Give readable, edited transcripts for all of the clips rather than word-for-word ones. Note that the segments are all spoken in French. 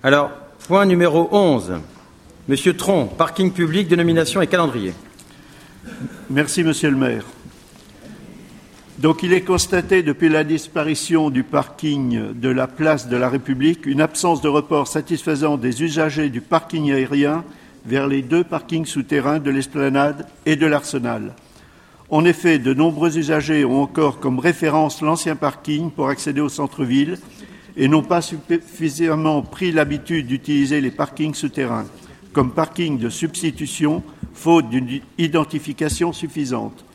Alors, point numéro 11. Monsieur Tron, parking public, dénomination et calendrier. Merci, Monsieur le maire. Donc, il est constaté depuis la disparition du parking de la place de la République une absence de report satisfaisant des usagers du parking aérien vers les 2 parkings souterrains de l'Esplanade et de l'Arsenal. En effet, de nombreux usagers ont encore comme référence l'ancien parking pour accéder au centre-ville et n'ont pas suffisamment pris l'habitude d'utiliser les parkings souterrains comme parking de substitution, faute d'une identification suffisante.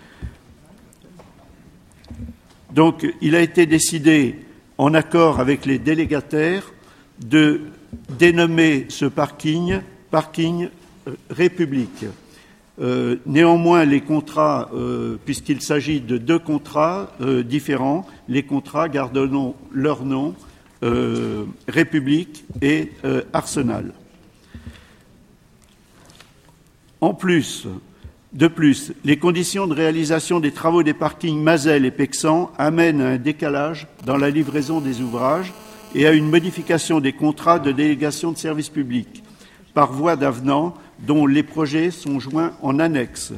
Donc, il a été décidé, en accord avec les délégataires, de dénommer ce parking République. Néanmoins, les contrats, puisqu'il s'agit de 2 contrats différents, les contrats garderont leur nom, République et Arsenal. De plus, les conditions de réalisation des travaux des parkings Mazel et Pexan amènent à un décalage dans la livraison des ouvrages et à une modification des contrats de délégation de service public par voie d'avenant dont les projets sont joints en annexe.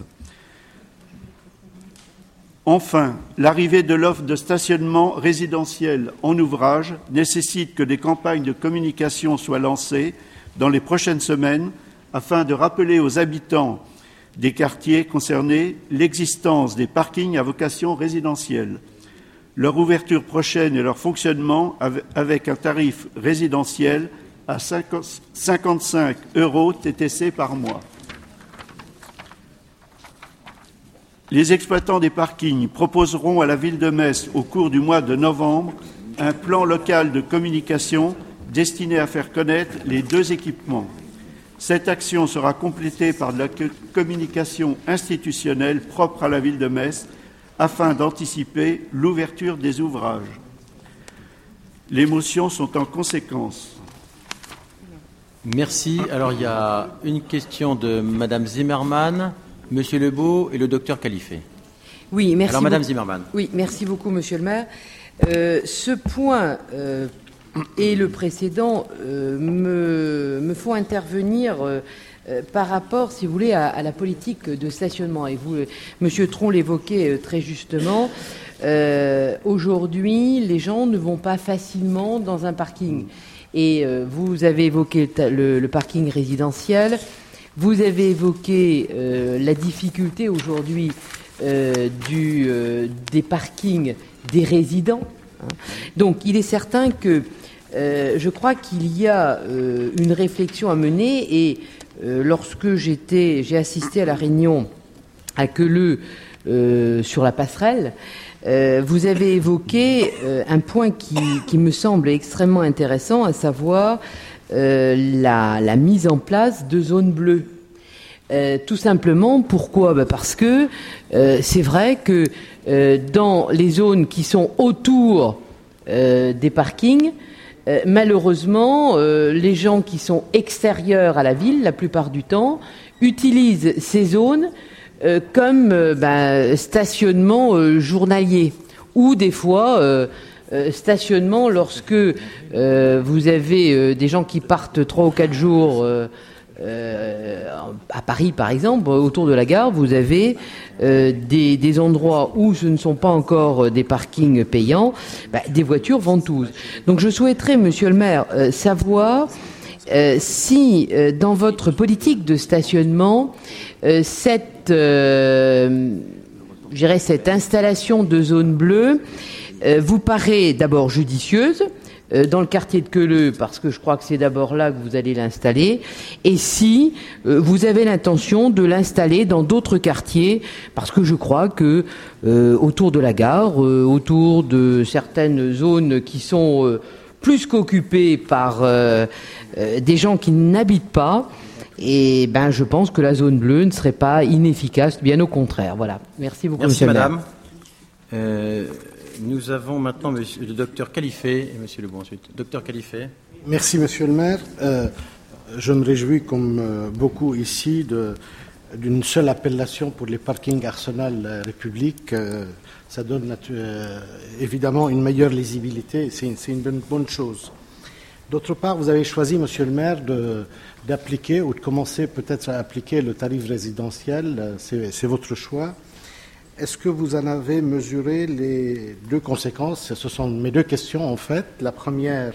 Enfin, l'arrivée de l'offre de stationnement résidentiel en ouvrage nécessite que des campagnes de communication soient lancées dans les prochaines semaines afin de rappeler aux habitants des quartiers concernés l'existence des parkings à vocation résidentielle, leur ouverture prochaine et leur fonctionnement avec un tarif résidentiel à 55 € TTC par mois. Les exploitants des parkings proposeront à la ville de Metz, au cours du mois de novembre, un plan local de communication destiné à faire connaître les 2 équipements. Cette action sera complétée par de la communication institutionnelle propre à la ville de Metz afin d'anticiper l'ouverture des ouvrages. Les motions sont en conséquence. Merci. Alors, il y a une question de Madame Zimmermann, Monsieur Lebeau et le docteur Califé. Oui, merci. Alors, Madame Zimmermann. Oui, merci beaucoup, Monsieur le maire. Ce point et le précédent me font intervenir par rapport, si vous voulez, à la politique de stationnement. Et vous, Monsieur Tron l'évoquait très justement. Aujourd'hui, les gens ne vont pas facilement dans un parking. Et vous avez évoqué le parking résidentiel, vous avez évoqué la difficulté aujourd'hui des parkings des résidents. Donc il est certain que je crois qu'il y a une réflexion à mener et lorsque j'ai assisté à la réunion à Queuleux sur la passerelle, vous avez évoqué un point qui me semble extrêmement intéressant, à savoir la mise en place de zones bleues. Tout simplement, pourquoi ? Parce que c'est vrai que dans les zones qui sont autour des parkings, malheureusement, les gens qui sont extérieurs à la ville, la plupart du temps, utilisent ces zones comme stationnement journalier ou des fois stationnement lorsque vous avez des gens qui partent 3 ou 4 jours à Paris par exemple, autour de la gare, vous avez des endroits où ce ne sont pas encore des parkings payants, des voitures ventouses. Donc je souhaiterais, Monsieur le maire, savoir si dans votre politique de stationnement cette installation de zone bleue vous paraît d'abord judicieuse dans le quartier de Queuleux, parce que je crois que c'est d'abord là que vous allez l'installer, et si vous avez l'intention de l'installer dans d'autres quartiers, parce que je crois que autour de la gare, autour de certaines zones qui sont plus qu'occupées par des gens qui n'habitent pas, et je pense que la zone bleue ne serait pas inefficace, bien au contraire. Voilà. Merci beaucoup, Merci, Monsieur le maire. Madame. Nous avons maintenant le docteur Califé et Monsieur Lebeau ensuite. Docteur Califé. Merci, Monsieur le maire. Je me réjouis, comme beaucoup ici, d'une seule appellation pour les parkings Arsenal République. Ça donne évidemment une meilleure lisibilité. C'est une bonne chose. D'autre part, vous avez choisi, Monsieur le maire, d'appliquer ou de commencer peut-être à appliquer le tarif résidentiel. C'est votre choix. Est-ce que vous en avez mesuré les deux conséquences? Ce sont mes deux questions, en fait. La première,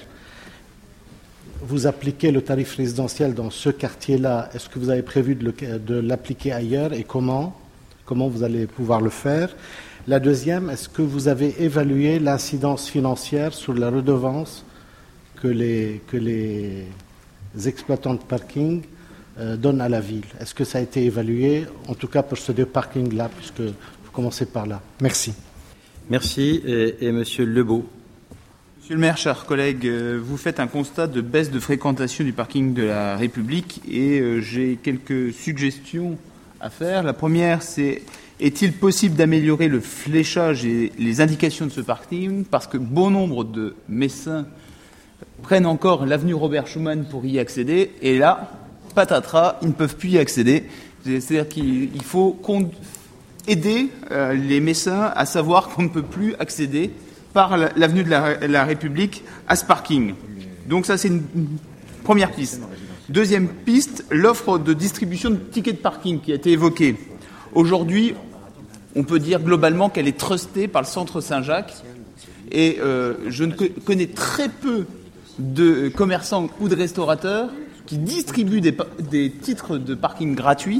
vous appliquez le tarif résidentiel dans ce quartier-là. Est-ce que vous avez prévu de l'appliquer ailleurs et comment vous allez pouvoir le faire? La deuxième, est-ce que vous avez évalué l'incidence financière sur la redevance que les exploitants de parking donnent à la ville? Est-ce que ça a été évalué, en tout cas pour ces deux parkings-là, puisque vous commencez par là? Merci. Merci. Et Monsieur Lebeau. Monsieur le maire, chers collègues, vous faites un constat de baisse de fréquentation du parking de la République et j'ai quelques suggestions à faire. La première, c'est: est-il possible d'améliorer le fléchage et les indications de ce parking? Parce que bon nombre de Messins prennent encore l'avenue Robert Schuman pour y accéder, et là, patatras, ils ne peuvent plus y accéder. C'est-à-dire qu'il faut aider les Messins à savoir qu'on ne peut plus accéder par l'avenue de la République à ce parking. Donc ça, c'est une première piste. Deuxième piste, l'offre de distribution de tickets de parking qui a été évoquée. Aujourd'hui, on peut dire globalement qu'elle est trustée par le centre Saint-Jacques, et je connais très peu de commerçants ou de restaurateurs qui distribuent des titres de parking gratuits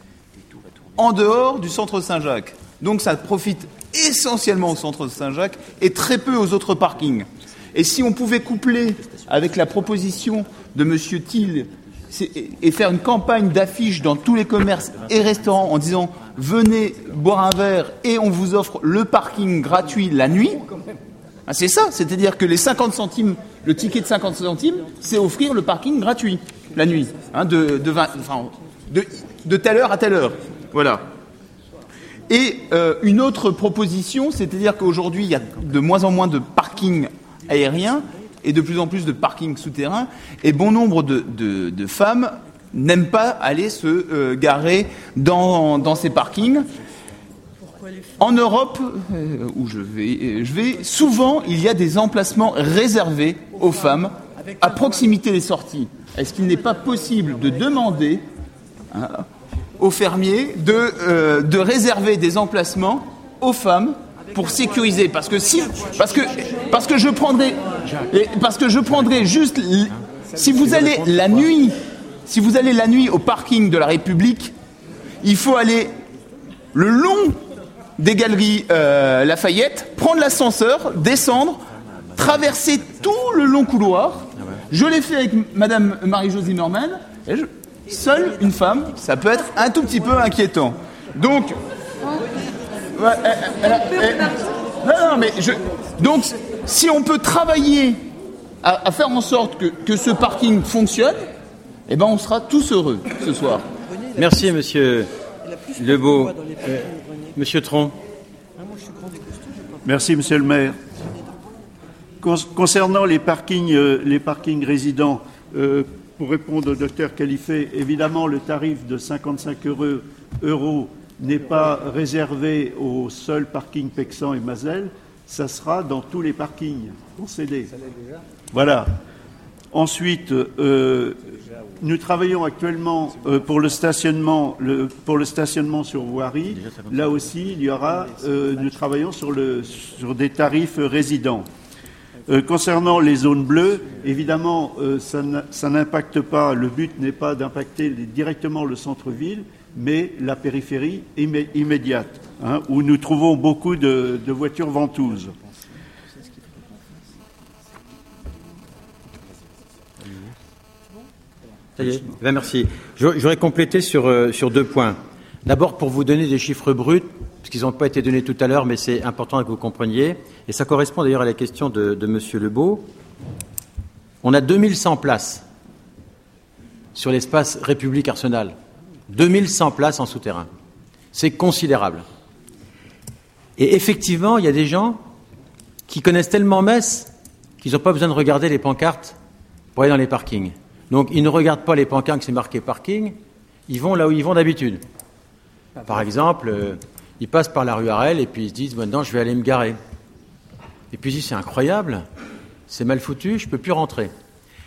en dehors du centre Saint-Jacques. Donc ça profite essentiellement au centre Saint-Jacques et très peu aux autres parkings. Et si on pouvait coupler avec la proposition de M. Thiel et faire une campagne d'affiches dans tous les commerces et restaurants en disant « Venez boire un verre et on vous offre le parking gratuit la nuit », c'est ça, c'est-à-dire que les 50 centimes, le ticket de 50 centimes, c'est offrir le parking gratuit la nuit, de telle heure à telle heure. Voilà. Et une autre proposition, c'est-à-dire qu'aujourd'hui, il y a de moins en moins de parkings aériens et de plus en plus de parkings souterrains, et bon nombre de femmes n'aiment pas aller se garer dans ces parkings. En Europe, où je vais, souvent, il y a des emplacements réservés aux femmes à proximité des sorties. Est-ce qu'il n'est pas possible de demander aux fermiers de réserver des emplacements aux femmes pour sécuriser? Parce que je prendrais juste, si vous allez la nuit au parking de la République, il faut aller le long des galeries Lafayette, prendre l'ascenseur, descendre, traverser tout le long couloir. Je l'ai fait avec Madame Marie-Jo Zimmermann. Seule une femme, ça peut être un tout petit peu inquiétant. Donc, donc, si on peut travailler à faire en sorte que ce parking fonctionne, eh ben, on sera tous heureux ce soir. Merci, Monsieur Lebeau. Monsieur Tron. Merci, Monsieur le maire. Concernant les parkings résidents, pour répondre au docteur Khalifé, évidemment, le tarif de 55 euros n'est pas réservé au seul parking Pexan et Mazel, ça sera dans tous les parkings concédés. Voilà. Ensuite, nous travaillons actuellement pour le stationnement sur voirie. Là aussi, nous travaillons sur des tarifs résidents. Concernant les zones bleues, évidemment, ça n'impacte pas. Le but n'est pas d'impacter directement le centre-ville, mais la périphérie immédiate, où nous trouvons beaucoup de voitures ventouses. Ça y est. Ben merci. J'aurais complété sur deux points. D'abord, pour vous donner des chiffres bruts, parce qu'ils n'ont pas été donnés tout à l'heure, mais c'est important que vous compreniez, et ça correspond d'ailleurs à la question de M. Lebeau. On a 2100 places sur l'espace République Arsenal. 2100 places en souterrain. C'est considérable. Et effectivement, il y a des gens qui connaissent tellement Metz qu'ils n'ont pas besoin de regarder les pancartes pour aller dans les parkings. Donc, ils ne regardent pas les pancartes qui c'est marqué parking, ils vont là où ils vont d'habitude. Par exemple, ils passent par la rue Harel et puis ils se disent maintenant je vais aller me garer. Et puis ils disent c'est incroyable, c'est mal foutu, je ne peux plus rentrer.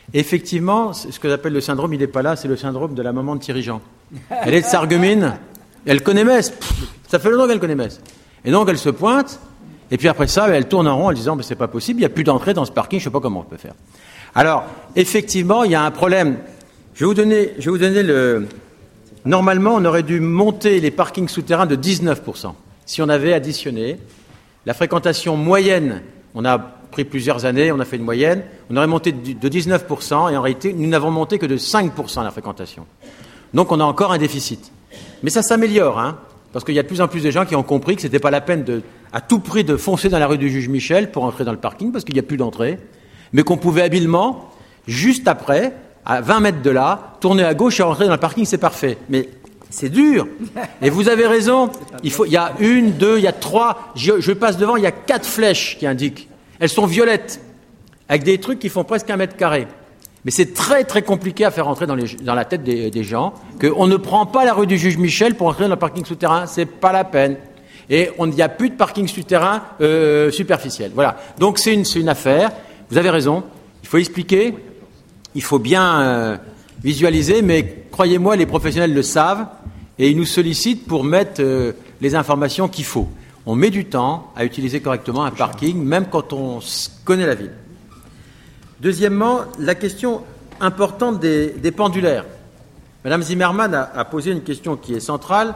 Effectivement, ce que j'appelle le syndrome, il n'est pas là, c'est le syndrome de la maman de Thierry Jean. Elle est de Sarreguemines, elle connaît Metz, ça fait longtemps qu'elle connaît Metz. Et donc elle se pointe, et puis après ça, elle tourne en rond en disant c'est pas possible, il n'y a plus d'entrée dans ce parking, je ne sais pas comment on peut faire. Alors, effectivement, il y a un problème. Je vais vous donner le... Normalement, on aurait dû monter les parkings souterrains de 19%. Si on avait additionné la fréquentation moyenne, on a pris plusieurs années, on a fait une moyenne, on aurait monté de 19%, et en réalité, nous n'avons monté que de 5% la fréquentation. Donc on a encore un déficit. Mais ça s'améliore, hein, parce qu'il y a de plus en plus de gens qui ont compris que ce n'était pas la peine à tout prix de foncer dans la rue du Juge Michel pour entrer dans le parking, parce qu'il n'y a plus d'entrée, mais qu'on pouvait habilement, juste après, à 20 mètres de là, tourner à gauche et rentrer dans le parking, c'est parfait. Mais c'est dur. Et vous avez raison, il y a 1, 2, il y a 3, je passe devant, il y a 4 flèches qui indiquent. Elles sont violettes, avec des trucs qui font presque 1 mètre carré. Mais c'est très très compliqué à faire entrer dans la tête des gens qu'on ne prend pas la rue du Juge Michel pour entrer dans le parking souterrain, c'est pas la peine. Et il n'y a plus de parking souterrain superficiel. Voilà. Donc c'est une affaire. Vous avez raison. Il faut expliquer. Il faut bien visualiser. Mais croyez-moi, les professionnels le savent et ils nous sollicitent pour mettre les informations qu'il faut. On met du temps à utiliser correctement un parking, même quand on connaît la ville. Deuxièmement, la question importante des pendulaires. Madame Zimmermann a posé une question qui est centrale.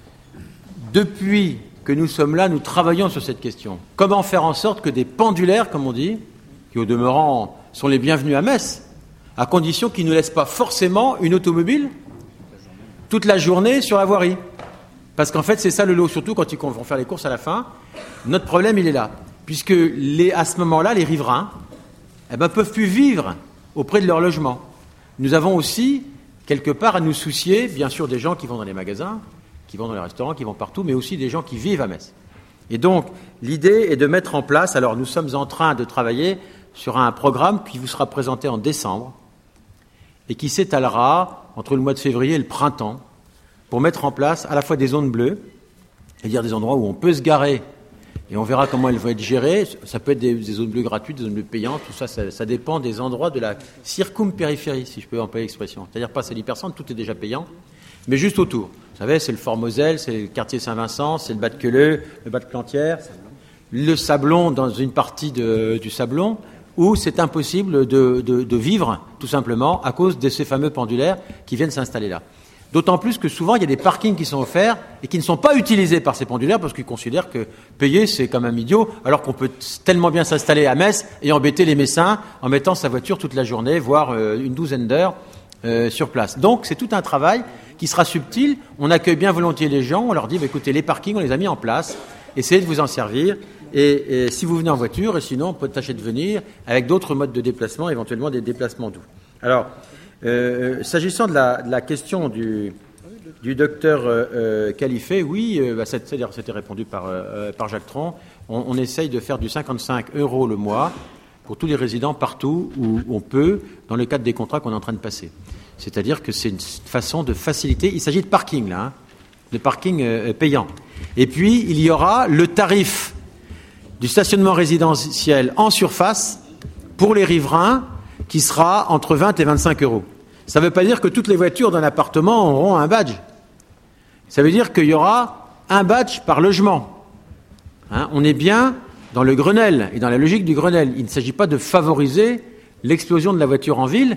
Depuis que nous sommes là, nous travaillons sur cette question. Comment faire en sorte que des pendulaires, comme on dit, qui au demeurant sont les bienvenus à Metz, à condition qu'ils ne laissent pas forcément une automobile toute la journée sur la voirie. Parce qu'en fait, c'est ça le lot, surtout quand ils vont faire les courses à la fin. Notre problème, il est là. Puisque à ce moment-là, les riverains peuvent plus vivre auprès de leur logement. Nous avons aussi, quelque part, à nous soucier, bien sûr, des gens qui vont dans les magasins, qui vont dans les restaurants, qui vont partout, mais aussi des gens qui vivent à Metz. Et donc, l'idée est de mettre en place, alors nous sommes en train de travailler sur un programme qui vous sera présenté en décembre et qui s'étalera entre le mois de février et le printemps pour mettre en place à la fois des zones bleues, c'est-à-dire des endroits où on peut se garer, et on verra comment elles vont être gérées. Ça peut être des zones bleues gratuites, des zones bleues payantes, tout ça, ça dépend des endroits de la circumpériphérie, si je peux employer l'expression. C'est-à-dire pas c'est 10%, tout est déjà payant, mais juste autour. Vous savez, c'est le Fort Moselle, c'est le quartier Saint-Vincent, c'est le Bas de Queuleux, le Bas de Plantière, le Sablon, dans une partie du Sablon, où c'est impossible de vivre, tout simplement, à cause de ces fameux pendulaires qui viennent s'installer là. D'autant plus que souvent, il y a des parkings qui sont offerts et qui ne sont pas utilisés par ces pendulaires parce qu'ils considèrent que payer, c'est quand même idiot, alors qu'on peut tellement bien s'installer à Metz et embêter les Messins en mettant sa voiture toute la journée, voire une douzaine d'heures sur place. Donc, c'est tout un travail qui sera subtil. On accueille bien volontiers les gens, on leur dit, écoutez, les parkings, on les a mis en place, essayez de vous en servir. Et si vous venez en voiture, et sinon, on peut tâcher de venir avec d'autres modes de déplacement, éventuellement des déplacements doux. Alors, s'agissant de la question du docteur Khalifé, oui, c'était répondu par Jacques Tron. On essaye de faire du 55 € le mois pour tous les résidents partout où on peut, dans le cadre des contrats qu'on est en train de passer. C'est-à-dire que c'est une façon de faciliter. Il s'agit de parking, là, hein, de parking payant. Et puis, il y aura le tarif du stationnement résidentiel en surface pour les riverains qui sera entre 20 et 25 €. Ça ne veut pas dire que toutes les voitures d'un appartement auront un badge. Ça veut dire qu'il y aura un badge par logement. Hein, on est bien dans le Grenelle et dans la logique du Grenelle. Il ne s'agit pas de favoriser l'explosion de la voiture en ville,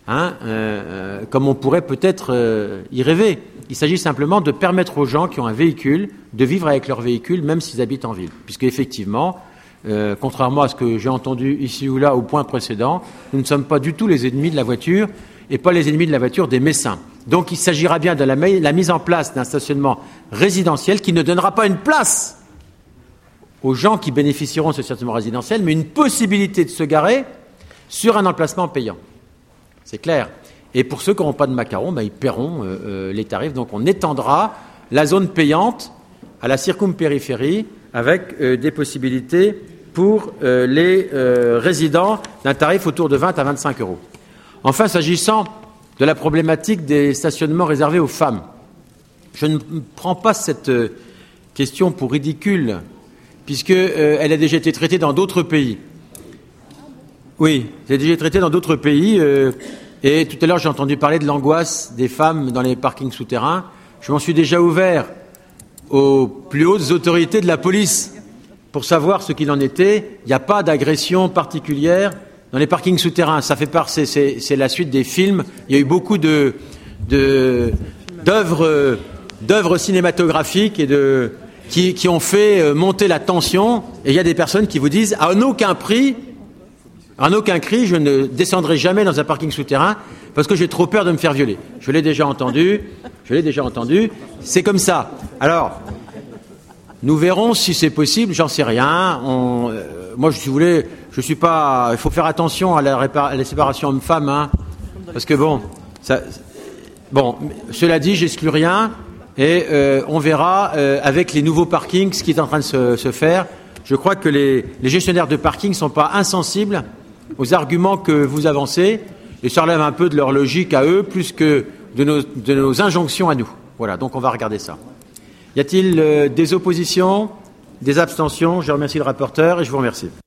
comme on pourrait peut-être y rêver. Il s'agit simplement de permettre aux gens qui ont un véhicule de vivre avec leur véhicule, même s'ils habitent en ville. Puisque effectivement, contrairement à ce que j'ai entendu ici ou là au point précédent, nous ne sommes pas du tout les ennemis de la voiture et pas les ennemis de la voiture des Messins. Donc il s'agira bien de la mise en place d'un stationnement résidentiel qui ne donnera pas une place aux gens qui bénéficieront de ce stationnement résidentiel, mais une possibilité de se garer sur un emplacement payant. C'est clair. Et pour ceux qui n'auront pas de macarons, ils paieront les tarifs. Donc on étendra la zone payante à la circumpériphérie avec des possibilités pour les résidents d'un tarif autour de 20 à 25 €. Enfin, s'agissant de la problématique des stationnements réservés aux femmes, je ne prends pas cette question pour ridicule, puisqu'elle a déjà été traitée dans d'autres pays. Oui, c'est déjà traité dans d'autres pays. Et tout à l'heure, j'ai entendu parler de l'angoisse des femmes dans les parkings souterrains. Je m'en suis déjà ouvert aux plus hautes autorités de la police pour savoir ce qu'il en était. Il n'y a pas d'agression particulière dans les parkings souterrains. Ça fait c'est la suite des films. Il y a eu beaucoup d'œuvres cinématographiques et qui ont fait monter la tension. Et il y a des personnes qui vous disent à aucun cri, je ne descendrai jamais dans un parking souterrain parce que j'ai trop peur de me faire violer. Je l'ai déjà entendu. C'est comme ça. Alors, nous verrons si c'est possible. J'en sais rien. Moi, si vous voulez, je suis pas. Il faut faire attention à la séparation homme-femme, hein, parce que cela dit, j'exclus rien. Et on verra avec les nouveaux parkings ce qui est en train de se faire. Je crois que les gestionnaires de parking ne sont pas insensibles aux arguments que vous avancez, et ça relève un peu de leur logique à eux, plus que de nos injonctions à nous. Voilà, donc on va regarder ça. Y a-t-il des oppositions, des abstentions? Je remercie le rapporteur et je vous remercie.